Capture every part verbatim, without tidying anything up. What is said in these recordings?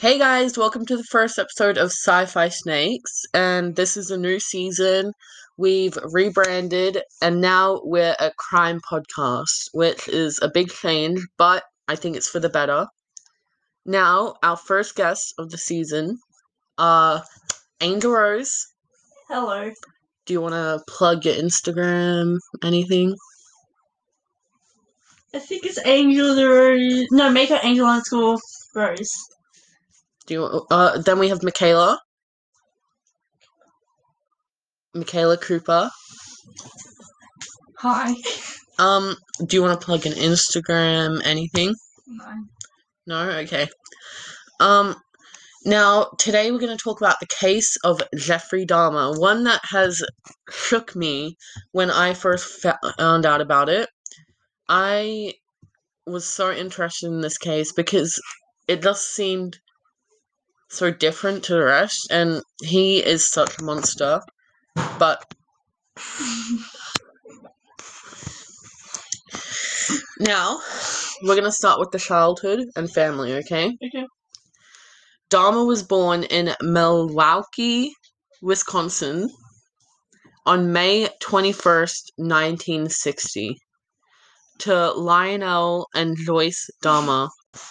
Hey guys, welcome to the first episode of Sci-Fi Snakes, and this is a new season. We've rebranded, and now we're a crime podcast, which is a big change, but I think it's for the better. Now, our first guest of the season, uh, Angel Rose. Hello. Do you want to plug your Instagram, anything? I think it's Angel the Rose. No, make it Angel underscore Rose. Do you? Uh, then we have Michaela. Michaela Cooper. Hi. Um, do you want to plug an Instagram, anything? No. No? Okay. Um, now, today we're going to talk about the case of Jeffrey Dahmer, one that has shook me when I first found out about it. I was so interested in this case because it just seemed so different to the rest, and he is such a monster. But now, we're going to start with the childhood and family, okay? Okay. Dahmer was born in Milwaukee, Wisconsin on May twenty-first, nineteen sixty, to Lionel and Joyce Dahmer.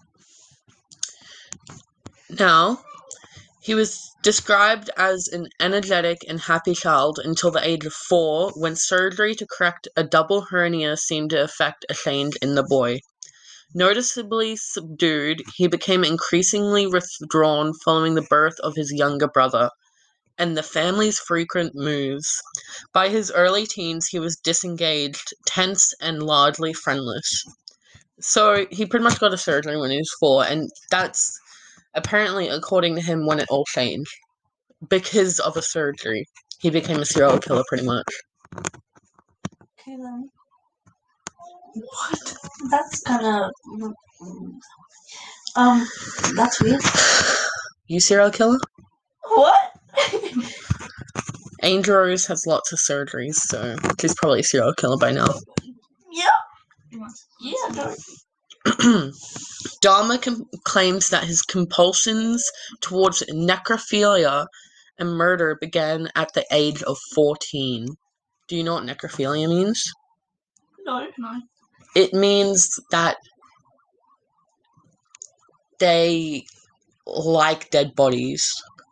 Now, he was described as an energetic and happy child until the age of four, when surgery to correct a double hernia seemed to effect a change in the boy. Noticeably subdued, he became increasingly withdrawn following the birth of his younger brother and the family's frequent moves. By his early teens, he was disengaged, tense, and largely friendless. So he pretty much got a surgery when he was four, and that's apparently, according to him, when it all changed. Because of a surgery, he became a serial killer, pretty much. Okay then. What? That's kind of um. That's weird. You serial killer? What? Angel Rose has lots of surgeries, so she's probably a serial killer by now. Yeah. Yeah. Don't. Dahmer com- claims that his compulsions towards necrophilia and murder began at the age of fourteen. Do you know what necrophilia means? No. No. It means that they like dead bodies.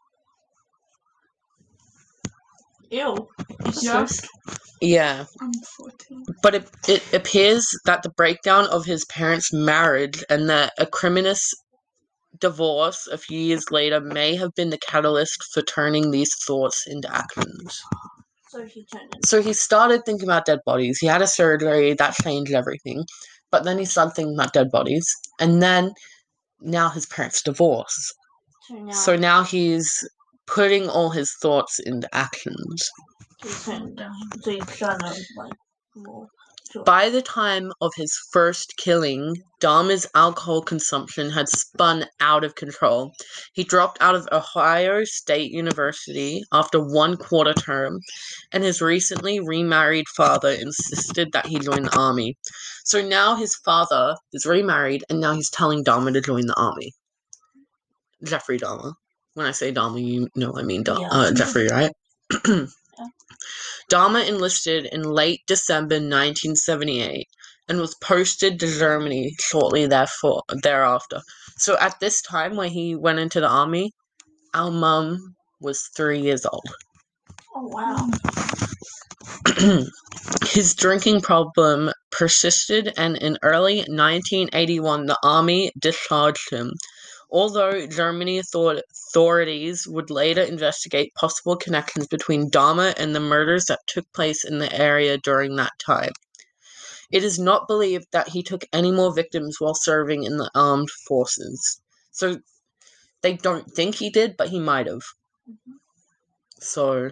Ew. Yeah. So Yeah. I'm fourteen. But it, it appears that the breakdown of his parents' marriage and the acrimonious divorce a few years later may have been the catalyst for turning these thoughts into actions. So he turned it. So he started thinking about dead bodies. He had a surgery, that changed everything. But then he started thinking about dead bodies. And then, now his parents divorced. So now. So now he's putting all his thoughts into actions. He turned it down. So he's trying to like more. Sure. By the time of his first killing, Dahmer's alcohol consumption had spun out of control. He dropped out of Ohio State University after one quarter term, and his recently remarried father insisted that he join the army. So now his father is remarried, and now he's telling Dahmer to join the army. Jeffrey Dahmer. When I say Dahmer, you know I mean da- Yeah. uh, Jeffrey, right? Yeah. Dahmer enlisted in late December nineteen seventy-eight and was posted to Germany shortly therefore, thereafter. So at this time when he went into the army, our mum was three years old. Oh wow. His drinking problem persisted, and in early nineteen eighty-one the army discharged him. Although Germany thought authorities would later investigate possible connections between Dahmer and the murders that took place in the area during that time. It is not believed that he took any more victims while serving in the armed forces. So they don't think he did, but he might have. Mm-hmm. So,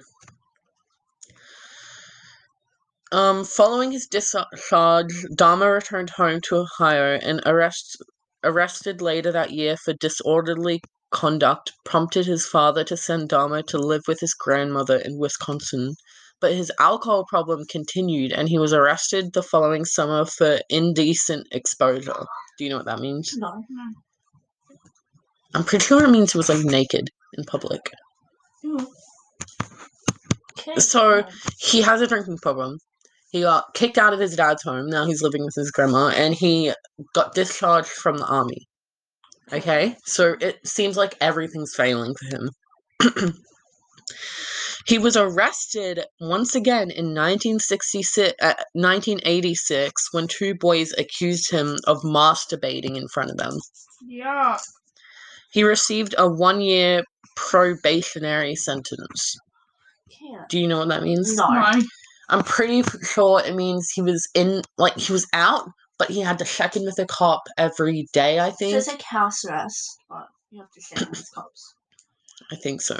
um, following his discharge, Dahmer returned home to Ohio and arrest, arrested later that year for disorderly conduct, prompted his father to send Dahmer to live with his grandmother in Wisconsin. But his alcohol problem continued, and he was arrested the following summer for indecent exposure. Do you know what that means? No. No. I'm pretty sure it means he was like naked in public. Mm. Okay. So he has a drinking problem. He got kicked out of his dad's home. Now he's living with his grandma, and he got discharged from the army. Okay, so it seems like everything's failing for him. He was arrested once again in nineteen sixty-six, uh, nineteen eighty-six when two boys accused him of masturbating in front of them. Yeah. He received a one-year probationary sentence. Can't. Do you know what that means? No. Why? I'm pretty sure it means he was in, like, he was out, but he had to check in with a cop every day, I So think. it's like house arrest, but you have to stand with cops. I think so.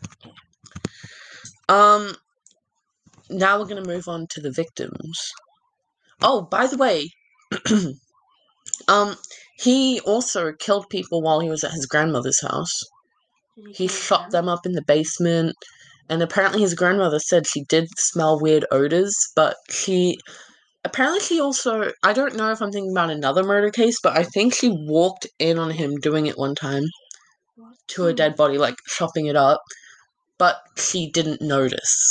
Um, now we're going to move on to the victims. Oh, by the way, um, he also killed people while he was at his grandmother's house. Did He kill shot them up in the basement, and apparently his grandmother said she did smell weird odors, but she, apparently she also, I don't know if I'm thinking about another murder case, but I think she walked in on him doing it one time What? to a dead body, like chopping it up, but she didn't notice.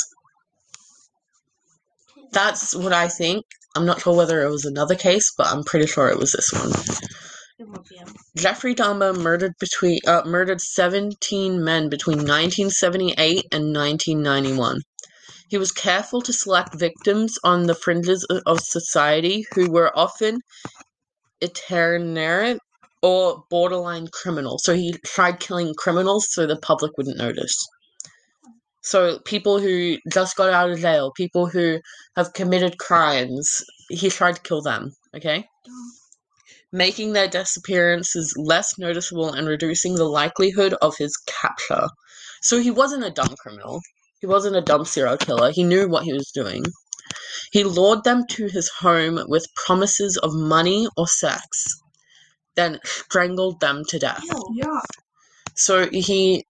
That's what I think. I'm not sure whether it was another case, but I'm pretty sure it was this one. It won't be him. Jeffrey Dahmer murdered between uh, murdered seventeen men between nineteen seventy-eight and nineteen ninety-one. He was careful to select victims on the fringes of society who were often itinerant or borderline criminal. So he tried killing criminals so the public wouldn't notice. So people who just got out of jail, people who have committed crimes, he tried to kill them, okay? Making their disappearances less noticeable and reducing the likelihood of his capture. So he wasn't a dumb criminal. He wasn't a dumb serial killer. He knew what he was doing. He lured them to his home with promises of money or sex, then strangled them to death. Ew. Yeah. So he...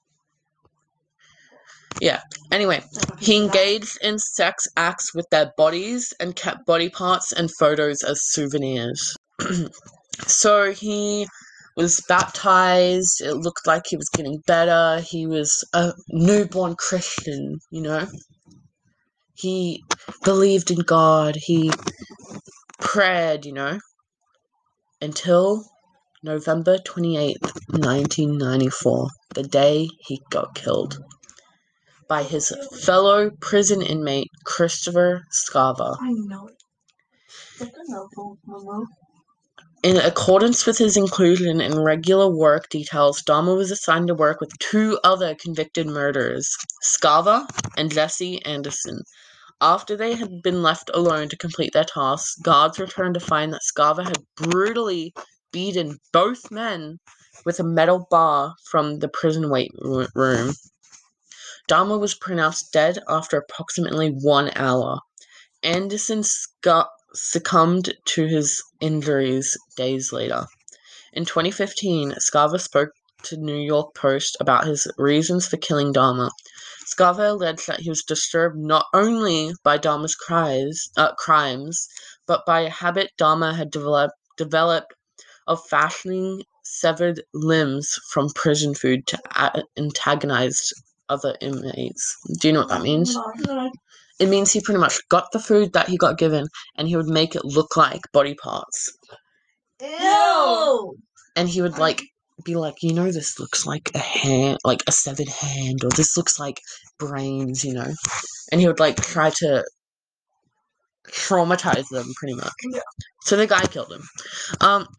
Yeah. Anyway, he engaged in sex acts with their bodies and kept body parts and photos as souvenirs. So he was baptized. It looked like he was getting better. He was a newborn Christian, you know? He believed in God. He prayed, you know? Until November twenty-eighth, nineteen ninety-four, the day he got killed by his fellow prison inmate, Christopher Scarver. I know it. Like a novel, Momo. In accordance with his inclusion in regular work details, Dahmer was assigned to work with two other convicted murderers, Scarver and Jesse Anderson. After they had been left alone to complete their tasks, guards returned to find that Scarver had brutally beaten both men with a metal bar from the prison weight room. Dahmer was pronounced dead after approximately one hour. Anderson scu- succumbed to his injuries days later. In twenty fifteen, Scarver spoke to New York Post about his reasons for killing Dahmer. Scarver alleged that he was disturbed not only by Dahmer's cries, uh, crimes, but by a habit Dahmer had developed, developed of fashioning severed limbs from prison food to a- antagonize other inmates. Do you know what that means? No. It means he pretty much got the food that he got given, and he would make it look like body parts. Ew. And he would, like, be like, you know, this looks like a hand, like a severed hand, or this looks like brains, you know? And he would, like, try to traumatize them, pretty much. Yeah. So the guy killed him. Um,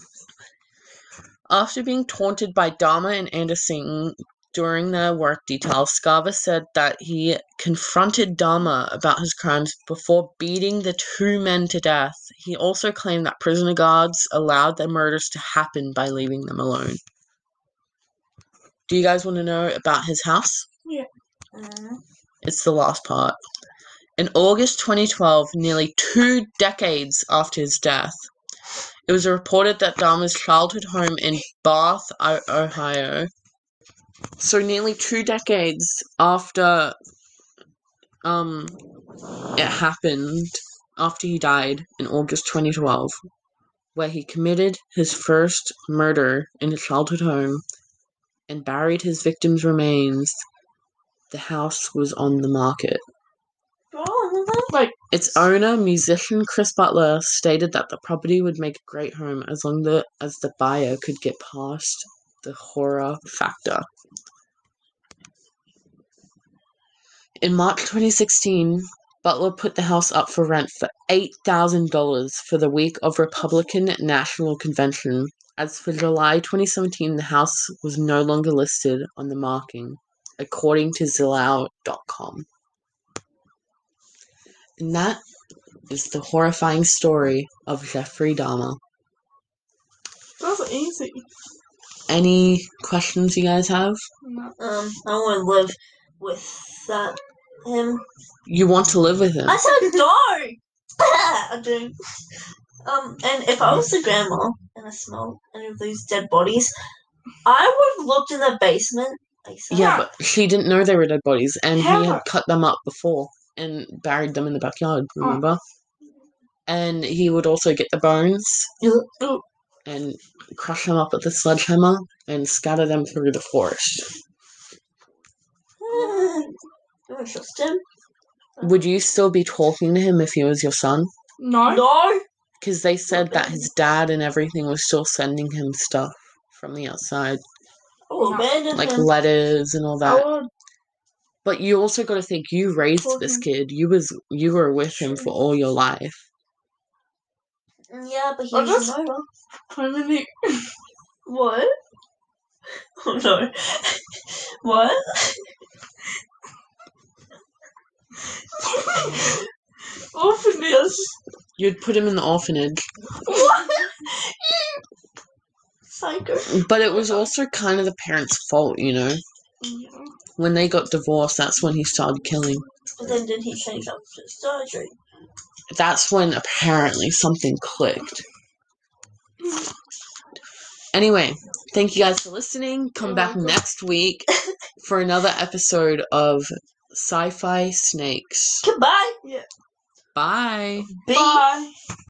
after being taunted by Dahmer and Anderson during their work details, Scarver said that he confronted Dahmer about his crimes before beating the two men to death. He also claimed that prisoner guards allowed their murders to happen by leaving them alone. Do you guys want to know about his house? Yeah. Uh, It's the last part. In August twenty twelve, nearly two decades after his death, it was reported that Dahmer's childhood home in Bath, Ohio, so nearly two decades after um it happened, after he died in August twenty twelve, where he committed his first murder in his childhood home and buried his victims' remains, the house was on the market. Oh, like Its owner, musician Chris Butler, stated that the property would make a great home as long the, as the buyer could get past the horror factor. In March twenty sixteen, Butler put the house up for rent for eight thousand dollars for the week of Republican National Convention. As for July twenty seventeen, the house was no longer listed on the market, according to Zillow dot com. And that is the horrifying story of Jeffrey Dahmer. that's easy. Any questions you guys have? No. Um, I want to live with that him. You want to live with him? I said no. I do. Um, and if I was the grandma and I smelled any of these dead bodies, I would have looked in the basement. ASAP. Yeah, but she didn't know they were dead bodies, and he had How? cut them up before and buried them in the backyard, remember? And he would also get the bones Ew. and crush them up with a sledgehammer and scatter them through the forest. I don't trust him. Would you still be talking to him if he was your son? No. No. Because they said that his dad and everything was still sending him stuff from the outside, I will abandon like him. letters and all I that. would. But you also got to think, you raised this kid. You was you were with him for all your life. Yeah, but he I was just- a murderer. How many? What? Oh no. What? Orphanage. You'd put him in the orphanage. What? Psycho. But it was also kind of the parents' fault, you know? Yeah. When they got divorced, that's when he started killing. And then did he change up to surgery? That's when apparently something clicked. Anyway, thank you guys for listening. Come You're back welcome. next week for another episode of Sci-Fi Snakes. Goodbye. Yeah. Bye. Be Bye.